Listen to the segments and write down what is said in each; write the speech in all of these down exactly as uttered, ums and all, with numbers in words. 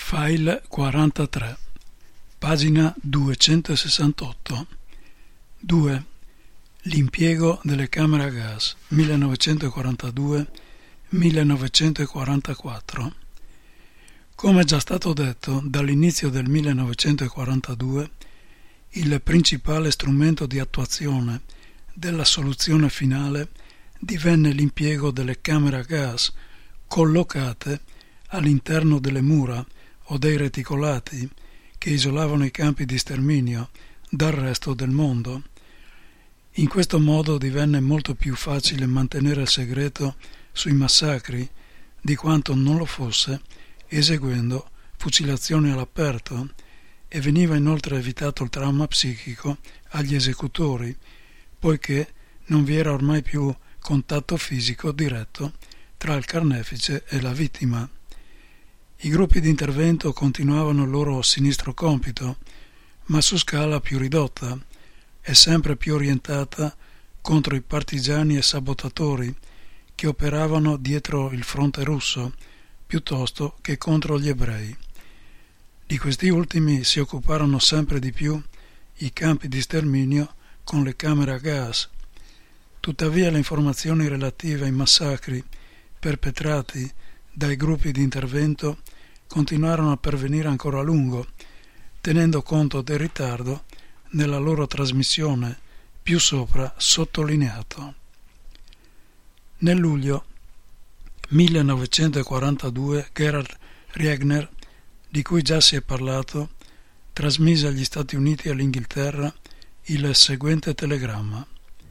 File quarantatré, pagina duecentosessantotto. due. L'impiego delle camere a gas millenovecentoquarantadue millenovecentoquarantaquattro. Come già stato detto, dall'inizio del millenovecentoquarantadue il principale strumento di attuazione della soluzione finale divenne l'impiego delle camere a gas collocate all'interno delle mura o dei reticolati che isolavano i campi di sterminio dal resto del mondo. In questo modo divenne molto più facile mantenere il segreto sui massacri di quanto non lo fosse eseguendo fucilazioni all'aperto, e veniva inoltre evitato il trauma psichico agli esecutori, poiché non vi era ormai più contatto fisico diretto tra il carnefice e la vittima. I gruppi di intervento continuavano il loro sinistro compito, ma su scala più ridotta e sempre più orientata contro i partigiani e sabotatori che operavano dietro il fronte russo, piuttosto che contro gli ebrei. Di questi ultimi si occuparono sempre di più i campi di sterminio con le camere a gas. Tuttavia le informazioni relative ai massacri perpetrati dai gruppi di intervento continuarono a pervenire ancora a lungo, tenendo conto del ritardo nella loro trasmissione, più sopra sottolineato. Nel luglio millenovecentoquarantadue Gerhard Riegner, di cui già si è parlato, trasmise agli Stati Uniti e all'Inghilterra il seguente telegramma.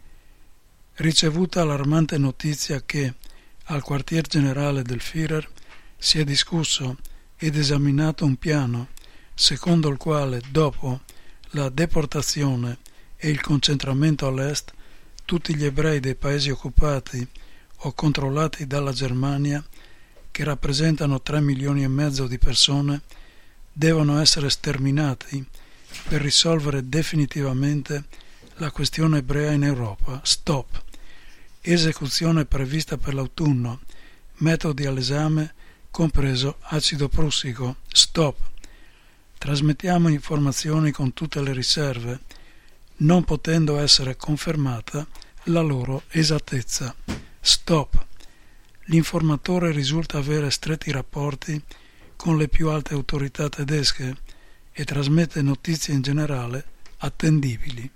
Ricevuta allarmante notizia che al quartier generale del Führer si è discusso ed esaminato un piano secondo il quale, dopo la deportazione e il concentramento all'est, tutti gli ebrei dei paesi occupati o controllati dalla Germania, che rappresentano tre milioni e mezzo di persone, devono essere sterminati per risolvere definitivamente la questione ebrea in Europa. Stop. Esecuzione prevista per l'autunno. Metodi all'esame, compreso acido prussico. Stop. Trasmettiamo informazioni con tutte le riserve, non potendo essere confermata la loro esattezza. Stop. L'informatore risulta avere stretti rapporti con le più alte autorità tedesche e trasmette notizie in generale attendibili.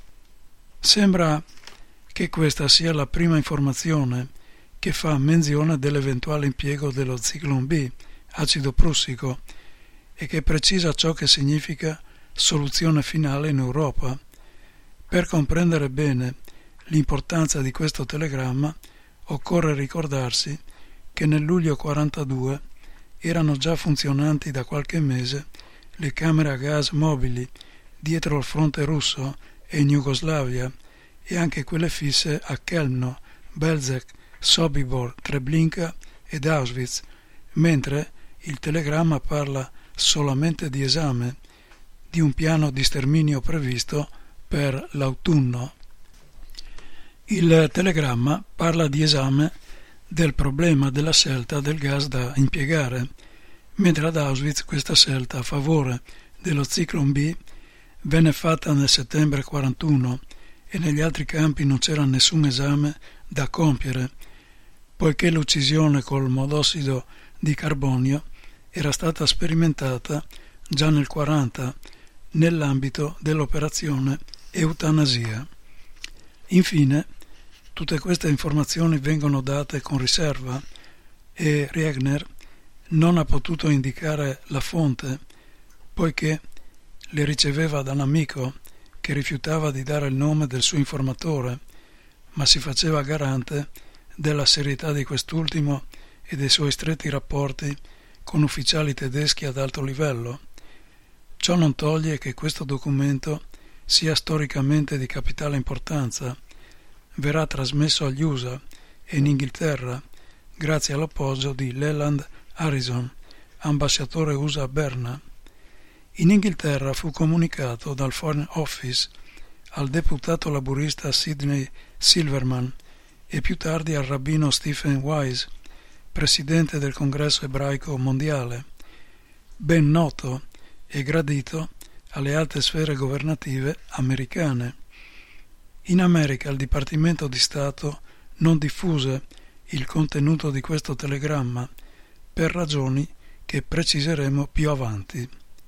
Sembra che questa sia la prima informazione che fa menzione dell'eventuale impiego dello Zyklon B, acido prussico, e che precisa ciò che significa soluzione finale in Europa. Per comprendere bene l'importanza di questo telegramma occorre ricordarsi che nel luglio quarantadue erano già funzionanti da qualche mese le camere a gas mobili dietro il fronte russo e in Jugoslavia, e anche quelle fisse a Chelmno, Belzec, Sobibor, Treblinka ed Auschwitz, mentre il telegramma parla solamente di esame di un piano di sterminio previsto per l'autunno. Il telegramma parla di esame del problema della scelta del gas da impiegare, mentre ad Auschwitz questa scelta a favore dello Zyklon B venne fatta nel settembre quarantuno e negli altri campi non c'era nessun esame da compiere, poiché l'uccisione col monossido di carbonio era stata sperimentata già nel quaranta nell'ambito dell'operazione eutanasia. Infine, tutte queste informazioni vengono date con riserva e Riegner non ha potuto indicare la fonte, poiché le riceveva da un amico che rifiutava di dare il nome del suo informatore, ma si faceva garante della serietà di quest'ultimo e dei suoi stretti rapporti con ufficiali tedeschi ad alto livello. Ciò non toglie che questo documento sia storicamente di capitale importanza. Verrà trasmesso agli U S A e in Inghilterra grazie all'appoggio di Leland Harrison, ambasciatore U S A a Berna. In Inghilterra fu comunicato dal Foreign Office al deputato laburista Sidney Silverman e più tardi al rabbino Stephen Wise, presidente del Congresso ebraico mondiale. ben noto e gradito alle alte sfere governative americane. In America il Dipartimento di Stato non diffuse il contenuto di questo telegramma per ragioni che preciseremo più avanti.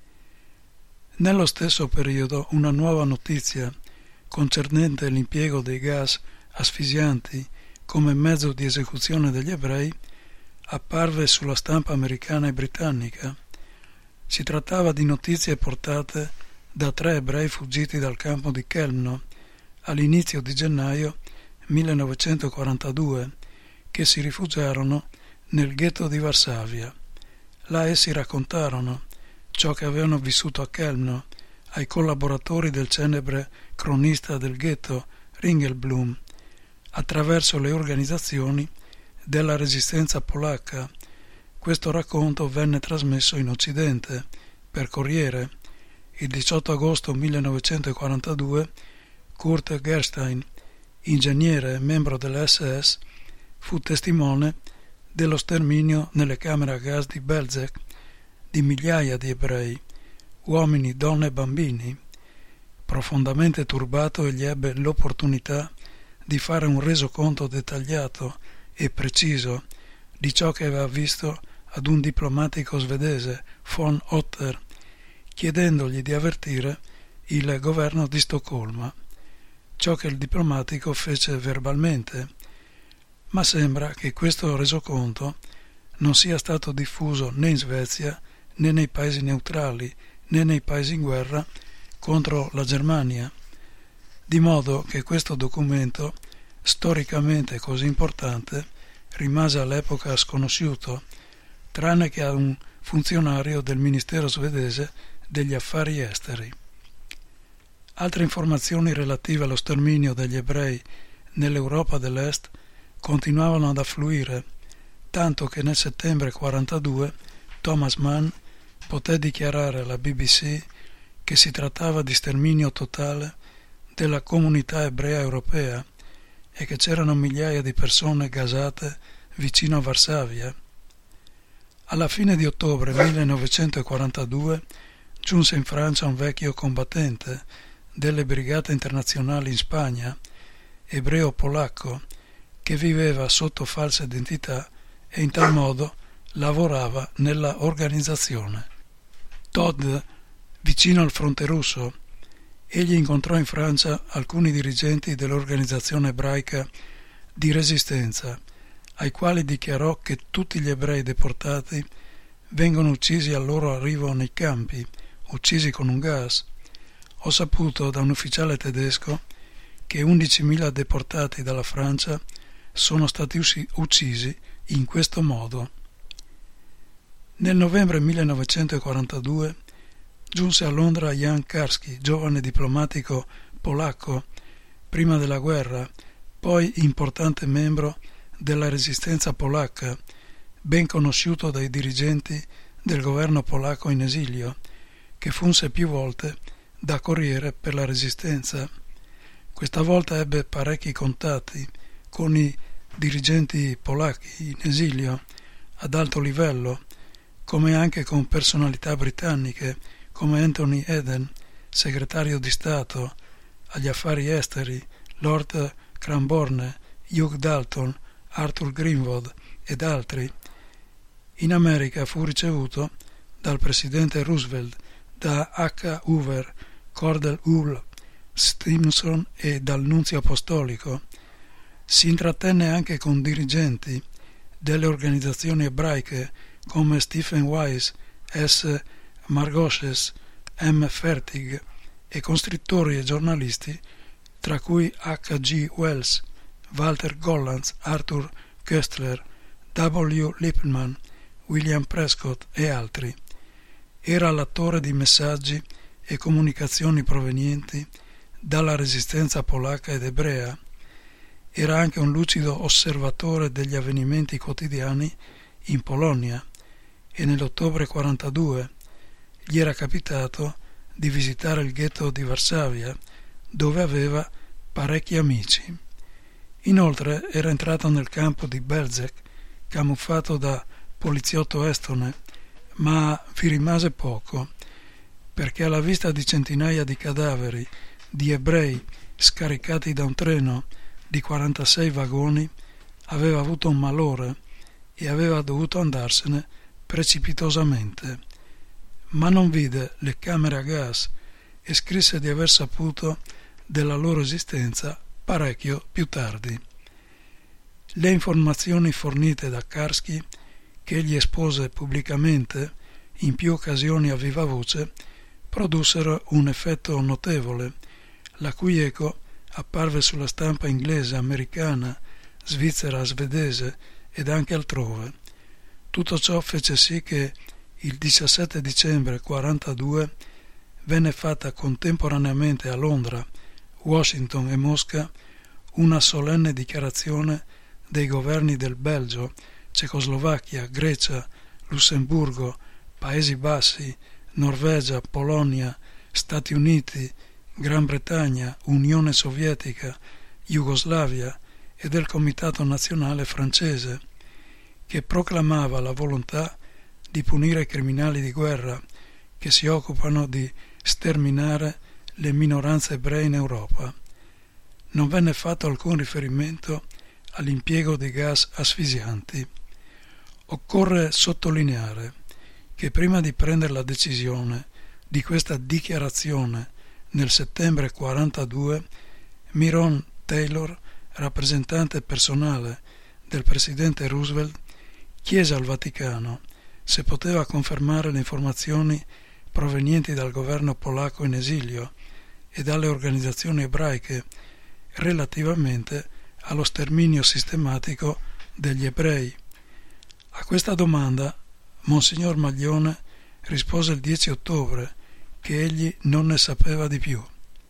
Nello stesso periodo una nuova notizia concernente l'impiego dei gas asfissianti come mezzo di esecuzione degli ebrei apparve sulla stampa americana e britannica. Si trattava di notizie portate da tre ebrei fuggiti dal campo di Chelmno all'inizio di gennaio millenovecentoquarantadue, che si rifugiarono nel ghetto di Varsavia. Là essi raccontarono ciò che avevano vissuto a Chelmno ai collaboratori del celebre cronista del ghetto Ringelblum, attraverso le organizzazioni della resistenza polacca. Questo racconto venne trasmesso in Occidente per Corriere. Il diciotto agosto millenovecentoquarantadue Kurt Gerstein, ingegnere e membro dell'esse esse, fu testimone dello sterminio nelle camere a gas di Belzec di migliaia di ebrei, uomini, donne e bambini. Profondamente turbato, egli ebbe l'opportunità di fare un resoconto dettagliato e preciso di ciò che aveva visto ad un diplomatico svedese, von Otter, chiedendogli di avvertire il governo di Stoccolma, ciò che il diplomatico fece verbalmente, ma sembra che questo resoconto non sia stato diffuso né in Svezia né nei paesi neutrali né nei paesi in guerra contro la Germania, di modo che questo documento, storicamente così importante, rimase all'epoca sconosciuto, tranne che a un funzionario del Ministero svedese degli affari esteri. Altre informazioni relative allo sterminio degli ebrei nell'Europa dell'Est continuavano ad affluire, tanto che nel settembre quarantadue Thomas Mann poté dichiarare alla B B C che si trattava di sterminio totale della comunità ebrea europea e che c'erano migliaia di persone gasate vicino a Varsavia. Alla fine di ottobre millenovecentoquarantadue giunse in Francia un vecchio combattente delle brigate internazionali in Spagna, ebreo-polacco, che viveva sotto falsa identità e in tal modo lavorava nella organizzazione. Todd, vicino al fronte russo, egli incontrò in Francia alcuni dirigenti dell'organizzazione ebraica di resistenza, ai quali dichiarò che tutti gli ebrei deportati vengono uccisi al loro arrivo nei campi, uccisi con un gas. Ho saputo da un ufficiale tedesco che undicimila deportati dalla Francia sono stati uccisi in questo modo. Nel novembre millenovecentoquarantadue giunse a Londra Jan Karski, giovane diplomatico polacco prima della guerra, poi importante membro della resistenza polacca, ben conosciuto dai dirigenti del governo polacco in esilio, che funse più volte da corriere per la resistenza. Questa volta ebbe parecchi contatti con i dirigenti polacchi in esilio ad alto livello, come anche con personalità britanniche come Anthony Eden, segretario di Stato agli affari esteri, Lord Cranborne, Hugh Dalton, Arthur Greenwood ed altri. In America fu ricevuto dal presidente Roosevelt, da H. Hoover, Cordell Hull, Stimson e dal nunzio apostolico. Si intrattenne anche con dirigenti delle organizzazioni ebraiche come Stephen Wise, S. Margoshes, M. Fertig e con scrittori e giornalisti tra cui H G Wells, Walter Gollanz, Arthur Koestler, W. Lippmann, William Prescott e altri. Era l'attore di messaggi e comunicazioni provenienti dalla resistenza polacca ed ebrea. Era anche un lucido osservatore degli avvenimenti quotidiani in Polonia e nell'ottobre quarantadue gli era capitato di visitare il ghetto di Varsavia, dove aveva parecchi amici. Inoltre era entrato nel campo di Belzec, camuffato da poliziotto estone, ma vi rimase poco, perché alla vista di centinaia di cadaveri di ebrei scaricati da un treno di quarantasei vagoni aveva avuto un malore e aveva dovuto andarsene precipitosamente, ma non vide le camere a gas e scrisse di aver saputo della loro esistenza parecchio più tardi. Le informazioni fornite da Karski, che egli espose pubblicamente in più occasioni a viva voce, produssero un effetto notevole, la cui eco apparve sulla stampa inglese, americana, svizzera, svedese ed anche altrove. Tutto ciò fece sì che il diciassette dicembre quarantadue venne fatta contemporaneamente a Londra, Washington e Mosca una solenne dichiarazione dei governi del Belgio, Cecoslovacchia, Grecia, Lussemburgo, Paesi Bassi, Norvegia, Polonia, Stati Uniti, Gran Bretagna, Unione Sovietica, Jugoslavia e del Comitato Nazionale francese, che proclamava la volontà di punire i criminali di guerra che si occupano di sterminare le minoranze ebree in Europa. Non venne fatto alcun riferimento all'impiego di gas asfissianti. Occorre sottolineare che prima di prendere la decisione di questa dichiarazione nel settembre quarantadue, Myron Taylor, rappresentante personale del presidente Roosevelt, chiese al Vaticano se poteva confermare le informazioni provenienti dal governo polacco in esilio e dalle organizzazioni ebraiche relativamente allo sterminio sistematico degli ebrei. A questa domanda Monsignor Maglione rispose il dieci ottobre che egli non ne sapeva di più.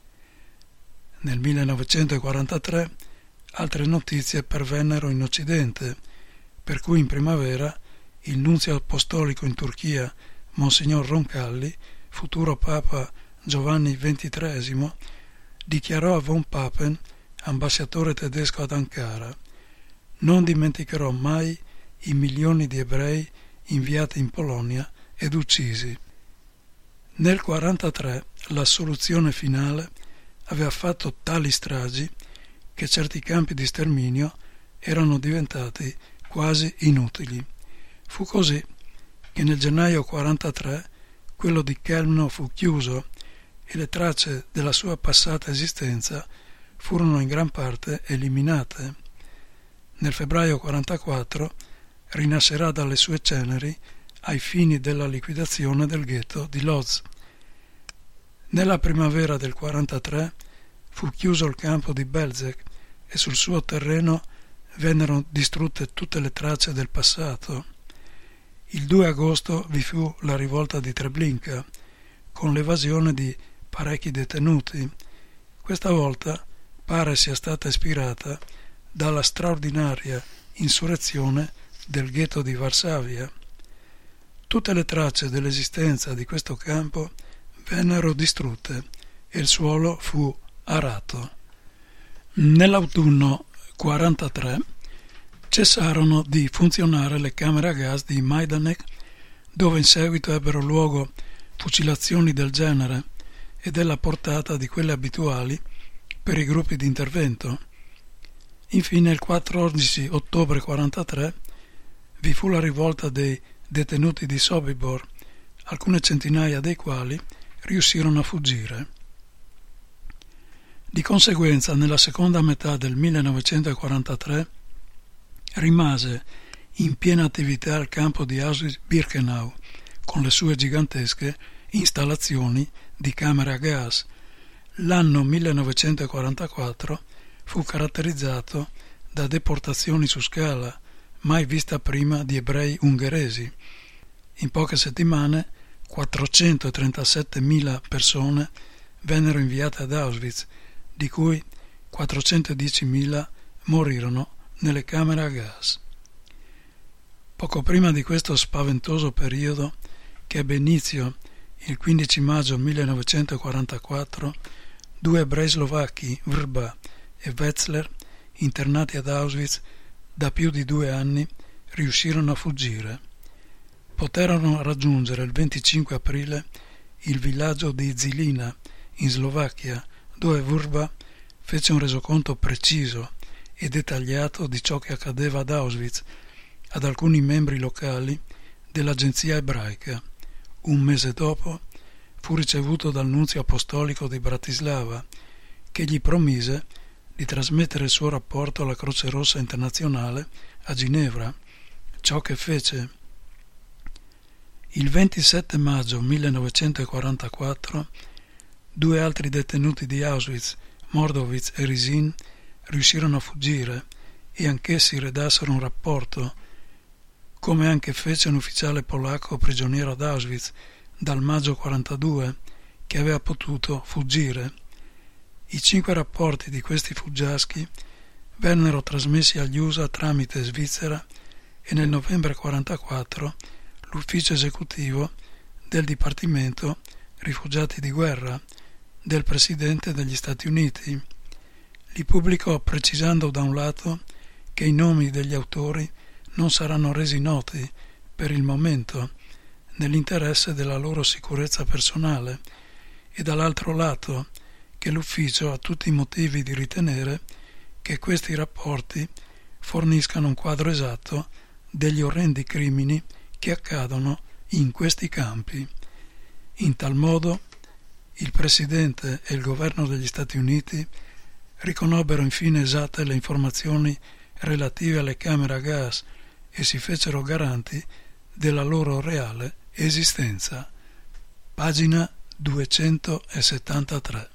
Nel millenovecentoquarantatré altre notizie pervennero in Occidente, per cui in primavera il nunzio apostolico in Turchia, Monsignor Roncalli, futuro Papa Giovanni ventitreesimo, dichiarò a von Papen, ambasciatore tedesco ad Ankara: «Non dimenticherò mai i milioni di ebrei inviati in Polonia ed uccisi». Nel quarantatré la soluzione finale aveva fatto tali stragi che certi campi di sterminio erano diventati quasi inutili. Fu così che nel gennaio quarantatré quello di Chelmno fu chiuso e le tracce della sua passata esistenza furono in gran parte eliminate. Nel febbraio quarantaquattro rinascerà dalle sue ceneri ai fini della liquidazione del ghetto di Lodz. Nella primavera del quarantatré fu chiuso il campo di Belzec e sul suo terreno vennero distrutte tutte le tracce del passato. Il due agosto vi fu la rivolta di Treblinka, con l'evasione di parecchi detenuti. Questa volta pare sia stata ispirata dalla straordinaria insurrezione del ghetto di Varsavia. Tutte le tracce dell'esistenza di questo campo vennero distrutte e il suolo fu arato. Nell'autunno quarantatré cessarono di funzionare le camere a gas di Majdanek, dove in seguito ebbero luogo fucilazioni del genere e della portata di quelle abituali per i gruppi di intervento. Infine il quattordici ottobre quarantatré vi fu la rivolta dei detenuti di Sobibor, alcune centinaia dei quali riuscirono a fuggire. Di conseguenza, nella seconda metà del millenovecentoquarantatré rimase in piena attività il campo di Auschwitz-Birkenau, con le sue gigantesche installazioni di camere a gas. L'anno millenovecentoquarantaquattro fu caratterizzato da deportazioni su scala, mai vista prima di ebrei ungheresi. In poche settimane quattrocentotrentasettemila persone vennero inviate ad Auschwitz, di cui quattrocentodicimila morirono nelle camere a gas. Poco prima di questo spaventoso periodo, che ebbe inizio il quindici maggio millenovecentoquarantaquattro, due ebrei slovacchi, Vrba e Wetzler, internati ad Auschwitz da più di due anni, riuscirono a fuggire. poterono raggiungere il venticinque aprile il villaggio di Žilina in Slovacchia, dove Vrba fece un resoconto preciso e dettagliato di ciò che accadeva ad Auschwitz ad alcuni membri locali dell'agenzia ebraica. Un mese dopo fu ricevuto dal nunzio apostolico di Bratislava, che gli promise di trasmettere il suo rapporto alla Croce Rossa Internazionale a Ginevra, ciò che fece. Il ventisette maggio millenovecentoquarantaquattro due altri detenuti di Auschwitz, Mordowitz e Risin, riuscirono a fuggire e anch'essi redassero un rapporto, come anche fece un ufficiale polacco prigioniero ad Auschwitz dal maggio quarantadue che aveva potuto fuggire. I cinque rapporti di questi fuggiaschi vennero trasmessi agli U S A tramite Svizzera e nel novembre quarantaquattro l'ufficio esecutivo del Dipartimento Rifugiati di Guerra del Presidente degli Stati Uniti li pubblicò precisando da un lato che i nomi degli autori non saranno resi noti per il momento nell'interesse della loro sicurezza personale e dall'altro lato che l'ufficio ha tutti i motivi di ritenere che questi rapporti forniscano un quadro esatto degli orrendi crimini che accadono in questi campi. In tal modo il Presidente e il Governo degli Stati Uniti riconobbero infine esatte le informazioni relative alle camere a gas e si fecero garanti della loro reale esistenza. Pagina duecentosettantatré.